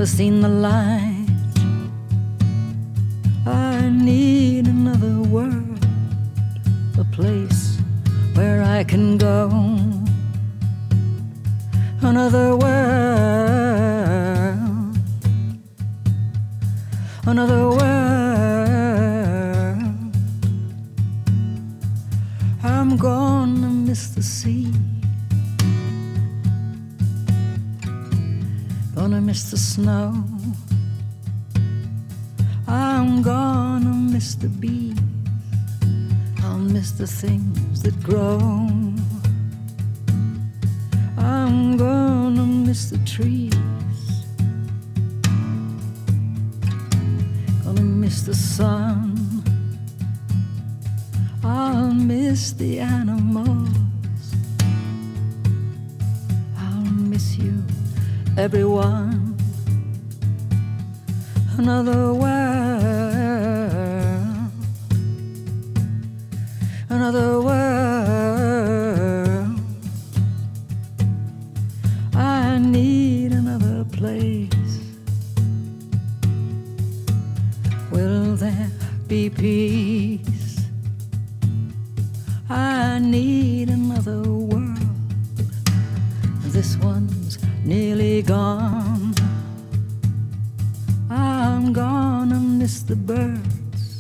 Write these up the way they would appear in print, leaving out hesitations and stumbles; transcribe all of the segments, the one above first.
never seen the light. I need another world, a place where I can go. Another world, another world. I'm gonna miss the sea, gonna miss the snow. I'm gonna miss the bees, I'll miss the things that grow. I'm gonna miss the trees, gonna miss the sun. I'll miss the animals, I'll miss you, everyone. Another world, another world. I need another place. Will there be peace? I need another world. This one's nearly gone. I'm gonna miss the birds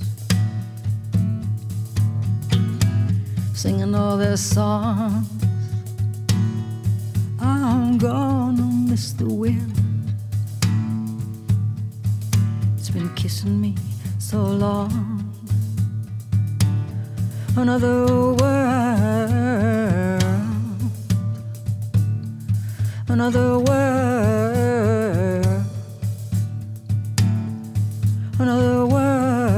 singing all their songs. I'm gonna miss the wind, it's been kissing me so long. Another world, another world, another world.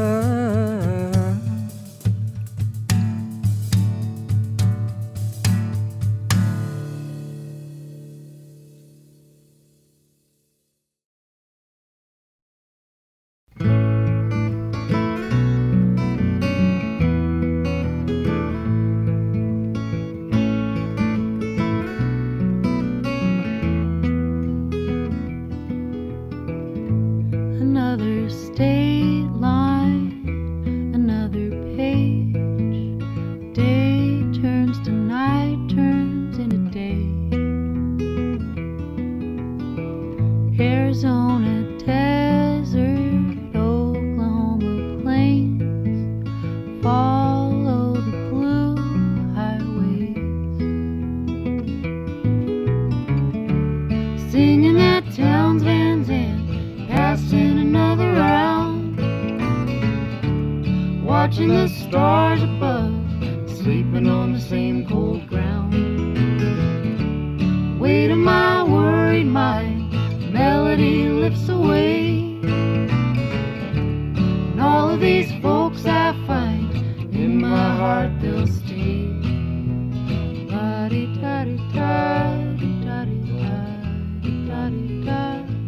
Another state line, another page. Day turns to night, turns into day. Arizona desert, Oklahoma plains. Follow the blue highways. Singing that town's Van Zandt, passing another round, watching the stars above, sleeping on the same cold ground. Weight of my worried mind, melody lifts away, and all of these folks I find, in my heart they'll stay. La-di-da-di-da, di-da-di-da, di-da-di-da.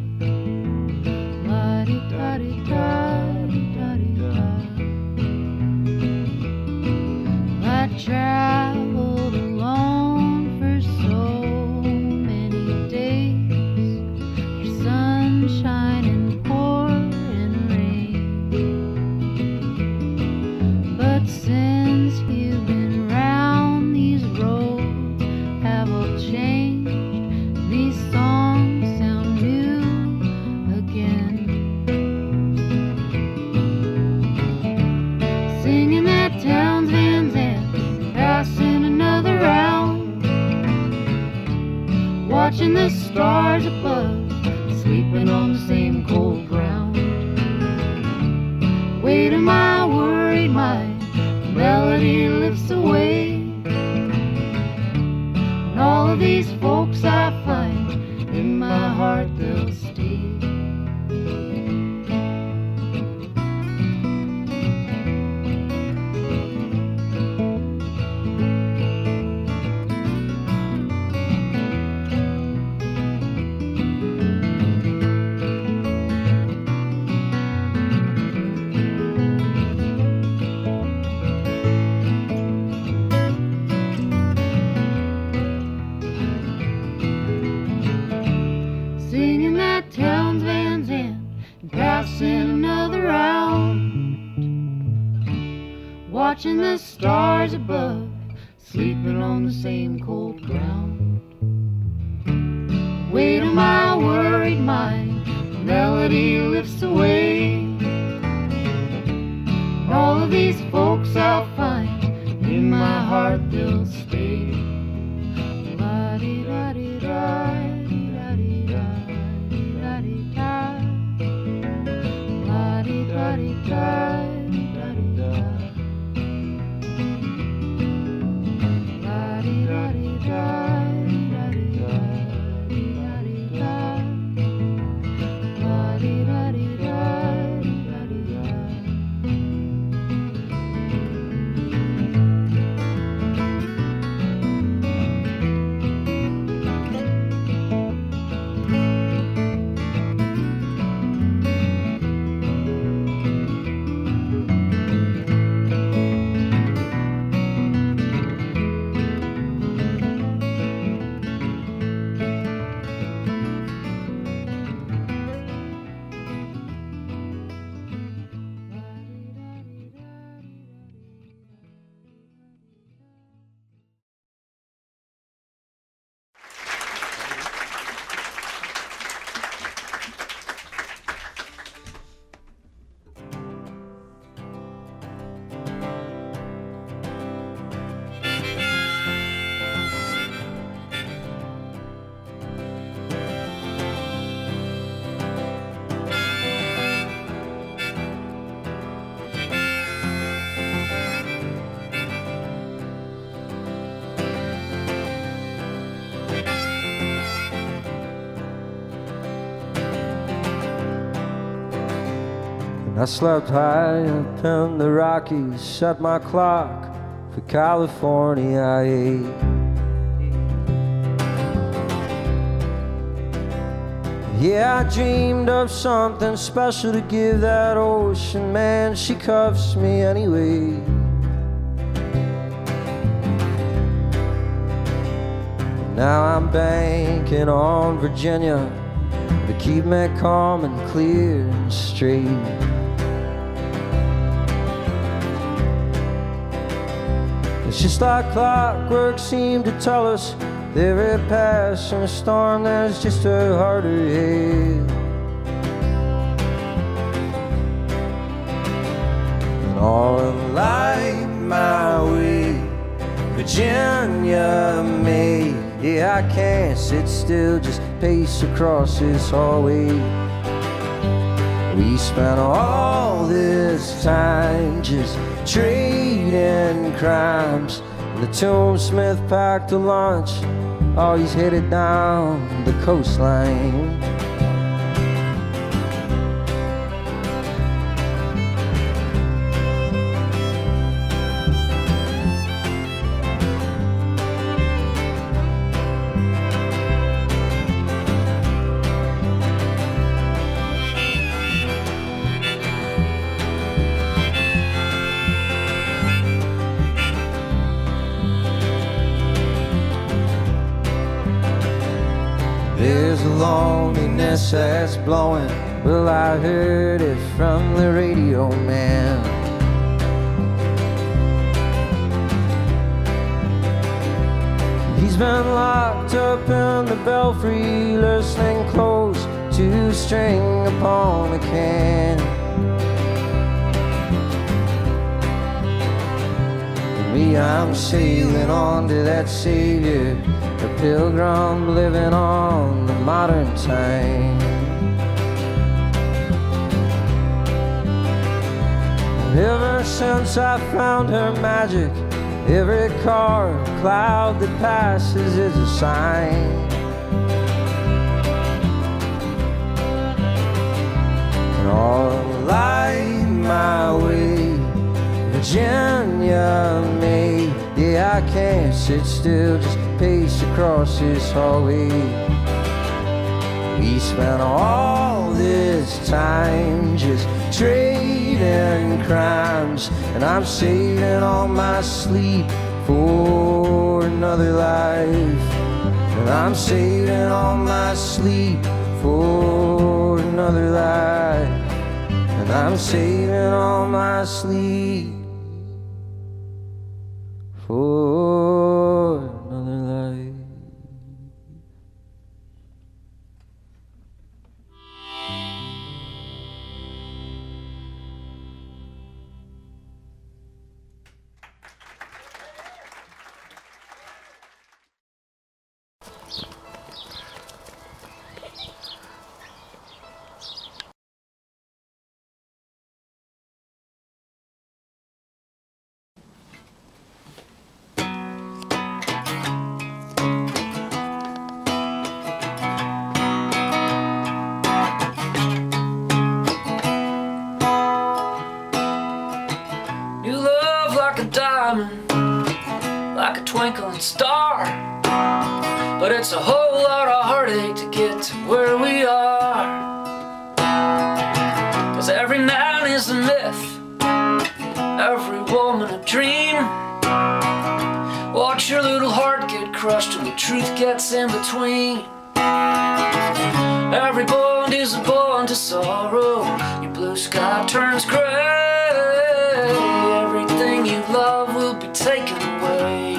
I traveled alone for so many days, through sunshine and pouring rain. But since you've been round, these roads have all changed. These songs sound new again. Singing that town's Van Zandt, passing another round, watching the stars above, sleeping on the same cold ground. Weight of my worried mind, melody lifts away, and all of these folks I find, in my heart they'll stay. stars above, sleeping on the same cold ground. Weight of my worried mind, melody lifts away. All of these folks I'll find, in my heart they'll stay. La-di-da-di-da, di-da-di-da, di-da-di-da, la-di-da-di-da. I slept high up in the Rockies, set my clock for California. I ate. Yeah, I dreamed of something special to give that ocean, man. She cuffs me anyway. Now I'm banking on Virginia to keep me calm and clear and straight. It's just like clockwork seemed to tell us that every passing storm there's just a harder head. And all along my way, Virginia made. Yeah, I can't sit still, just pace across this hallway. We spent all this time just trading crimes. The tombsmith packed a lunch, oh, he's headed down the coastline. There's a loneliness that's blowing. Well, I heard it from the radio man. He's been locked up in the belfry, listening close to a string upon a can. Me, I'm sailing on to that savior, a pilgrim living on the modern time. Ever since I found her magic, every car or cloud that passes is a sign. And all along my way, Virginia made. Yeah, I can't sit still, just pace across this hallway. We spent all this time just trading crimes, and I'm saving all my sleep for another life. And I'm saving all my sleep for another life. And I'm saving all my sleep for another life. Twinkling star, but it's a whole lot of heartache to get to where we are. 'Cause every man is a myth, every woman a dream. Watch your little heart get crushed and the truth gets in between. Every bond is a bond to sorrow. Your blue sky turns gray. Everything you love will be taken away.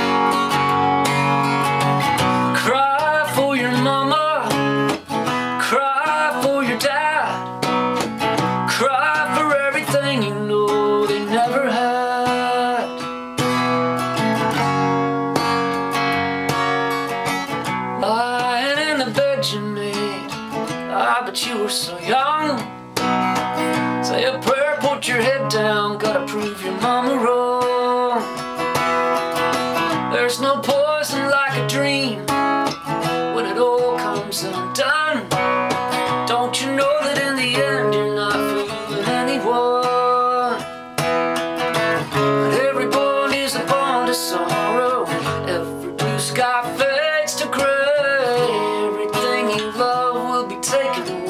You were so young. Say a prayer, put your head down. Gotta prove your mama wrong. There's no poison like a dream when it all comes undone. Don't you know that in the end you're not fooling anyone? But every bond is a bond of sorrow. Every blue sky fades to gray. Everything you love will be taken away.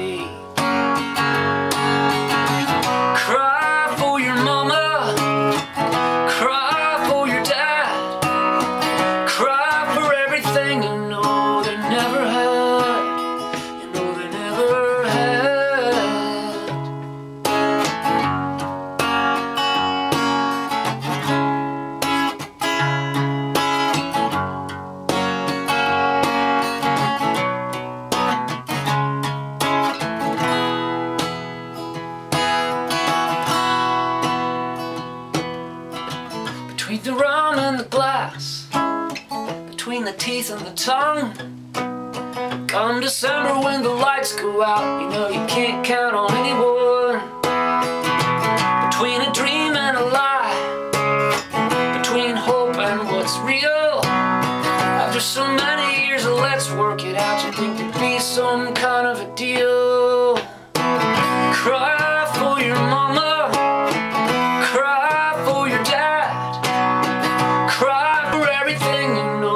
Teeth and the tongue. Come December when the lights go out, you know you can't count on anyone. Between a dream and a lie, between hope and what's real. After so many years of let's work it out, you think there'd be some kind of a deal. Cry for your mama, cry for your dad, cry for everything you know.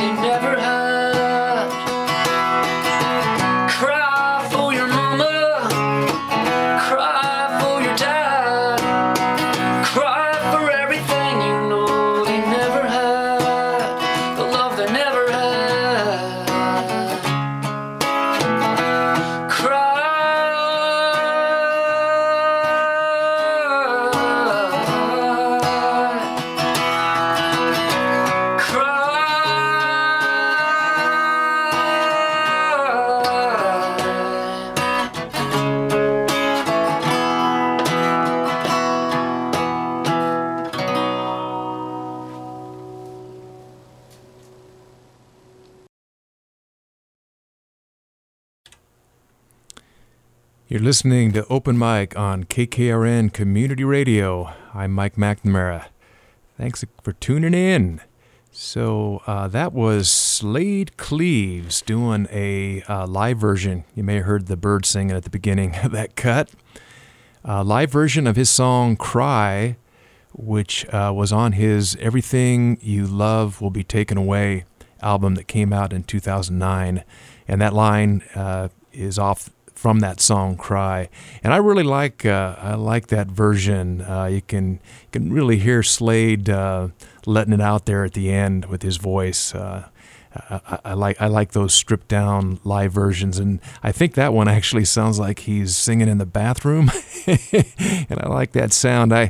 You're listening to Open Mic on KKRN Community Radio. I'm Mike McNamara. Thanks for tuning in. So that was Slade Cleaves doing a live version. You may have heard the bird singing at the beginning of that cut. Live version of his song Cry, which was on his Everything You Love Will Be Taken Away album that came out in 2009. And that line is off from that song Cry. And I really like that version. You can really hear Slade letting it out there at the end with his voice. I like those stripped down live versions, and I think that one actually sounds like he's singing in the bathroom. And I like that sound. I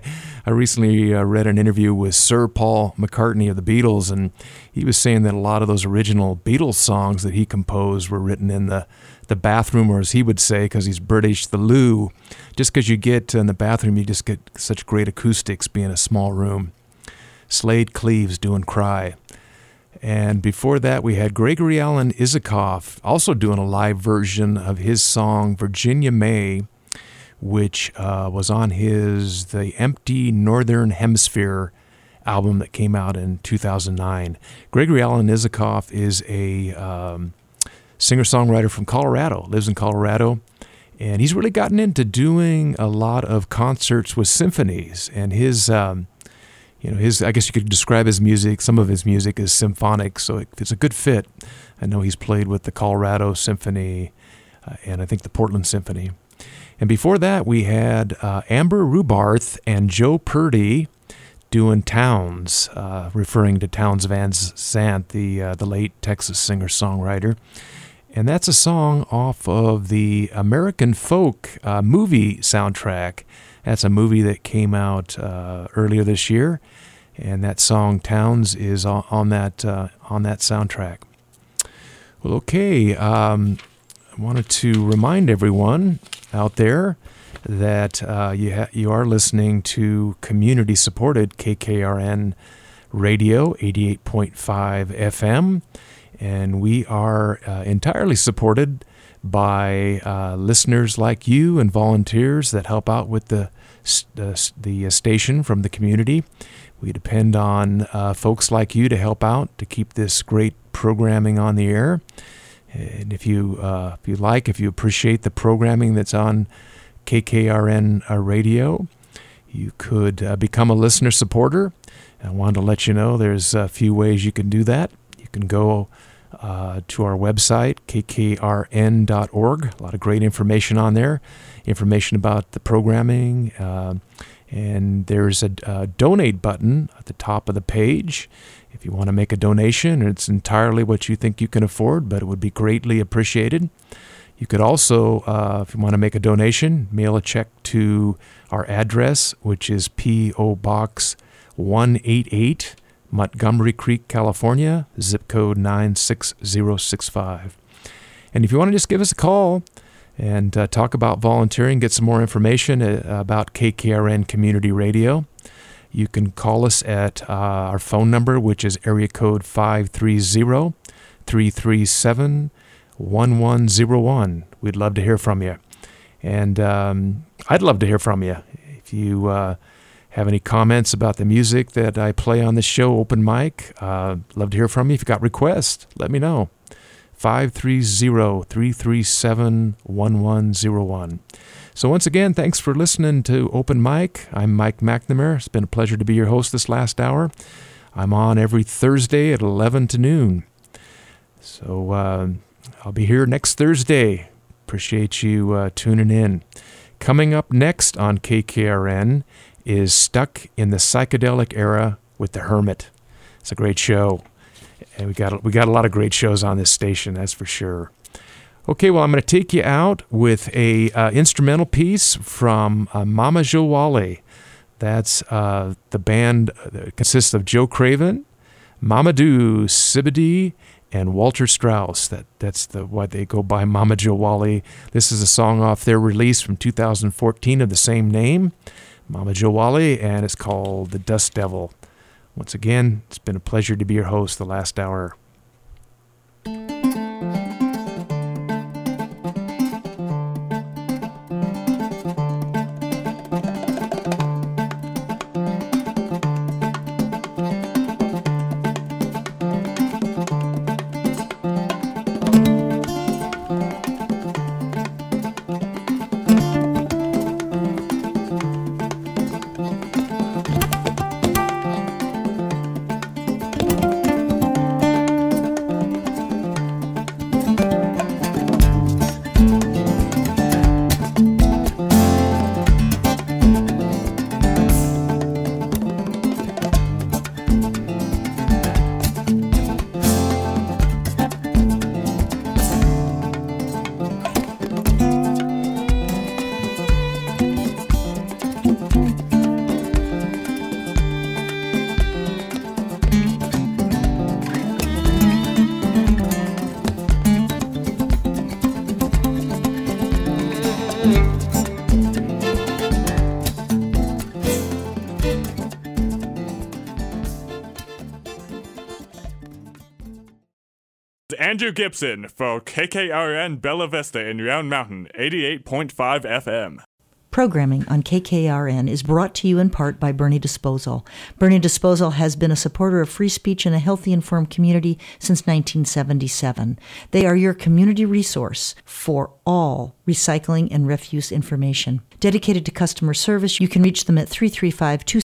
I recently read an interview with Sir Paul McCartney of the Beatles, and he was saying that a lot of those original Beatles songs that he composed were written in the bathroom, or as he would say, because he's British, the loo. Just because you get in the bathroom, you just get such great acoustics being a small room. Slade Cleaves doing Cry. And before that, we had Gregory Alan Isikoff also doing a live version of his song Virginia May, which was on The Empty Northern Hemisphere album that came out in 2009. Gregory Alan Isikoff is a singer-songwriter from Colorado, lives in Colorado, and he's really gotten into doing a lot of concerts with symphonies. And his I guess you could describe his music, some of his music is symphonic, so it's a good fit. I know he's played with the Colorado Symphony and I think the Portland Symphony. And before that, we had Amber Rubarth and Joe Purdy doing Towns, referring to Townes Van Sant, the late Texas singer-songwriter. And that's a song off of the American Folk movie soundtrack. That's a movie that came out earlier this year, and that song Towns is on that soundtrack. Well, okay, I wanted to remind everyone out there that you are listening to community-supported KKRN Radio 88.5 FM, and we are entirely supported by listeners like you and volunteers that help out with the station from the community. We depend on folks like you to help out to keep this great programming on the air. And if you appreciate the programming that's on KKRN Radio, you could become a listener supporter. And I wanted to let you know there's a few ways you can do that. You can go to our website, kkrn.org. A lot of great information on there, information about the programming, and there's a donate button at the top of the page. If you want to make a donation, it's entirely what you think you can afford, but it would be greatly appreciated. You could also, if you want to make a donation, mail a check to our address, which is P.O. Box 188, Montgomery Creek, California, zip code 96065. And if you want to just give us a call and talk about volunteering, get some more information about KKRN Community Radio, you can call us at our phone number, which is area code 530-337-1101. We'd love to hear from you. And I'd love to hear from you. If you have any comments about the music that I play on this show, Open Mic, love to hear from you. If you've got requests, let me know. 530-337-1101. So once again, thanks for listening to Open Mic. I'm Mike McNamara. It's been a pleasure to be your host this last hour. I'm on every Thursday at 11 to noon. So I'll be here next Thursday. Appreciate you tuning in. Coming up next on KKRN is Stuck in the Psychedelic Era with The Hermit. It's a great show. And we got a lot of great shows on this station, that's for sure. Okay, well, I'm going to take you out with a instrumental piece from Mama Jawali. That's the band that consists of Joe Craven, Mamadou Sibidi, and Walter Strauss. That's why they go by Mama Jawali. This is a song off their release from 2014 of the same name, Mama Jawali, and it's called The Dust Devil. Once again, it's been a pleasure to be your host the last hour. Andrew Gibson for KKRN Bella Vista in Round Mountain, 88.5 FM. Programming on KKRN is brought to you in part by Bernie Disposal. Bernie Disposal has been a supporter of free speech and a healthy, informed community since 1977. They are your community resource for all recycling and refuse information. Dedicated to customer service, you can reach them at 335-2